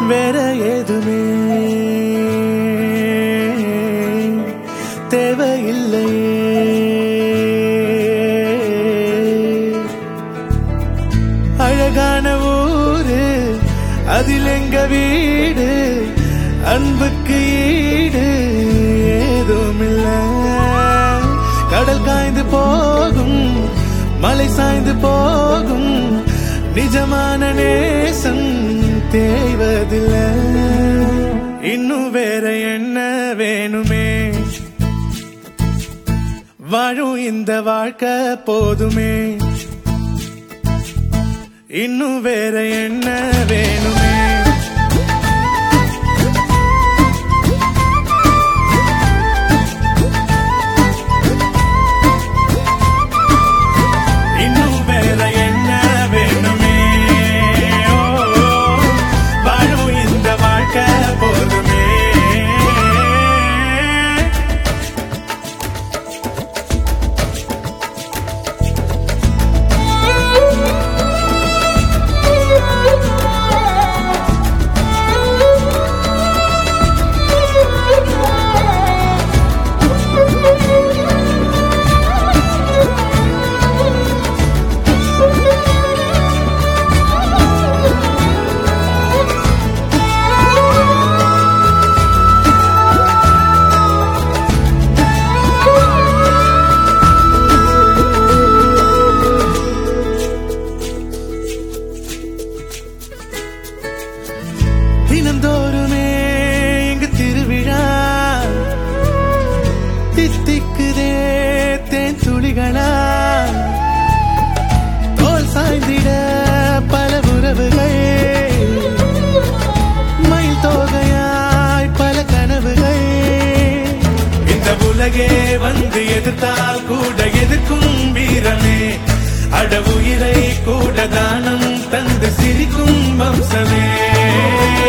வேற ஏதுமே தேவையில்லையே. அழகான ஊரு அதில் எங்க வீடு, அன்புக்கு ஈடு ஏதும் இல்ல. கடல் காய்ந்து போகும், மலை சாய்ந்து போகும், நிஜமான நேசம் தேய்வதில்லை. இன்னும் வேற என்ன வேணுமே, வாழும் இந்த வாழ்க்கை போதுமே. இன்னும் வேற என்ன வேணுமே. இன்னும் வேற என்ன வேணுமே, வாழும் இந்த வாழ்க்கை போதுமே. தினந்தோறுமே இங்கு திருவிழா, தித்திக்குதே தேன் துளிகளா. தோல் சாய்ந்திட பல உறவுகள், மயில் தோகையாய் பல கனவுகள். இந்த உலகே வந்து எதிர்த்தால் கூட எதிர்க்கும் வீரமே, அட உயிரை கூட தானம் தந்து சிரிக்கும் வம்சமே.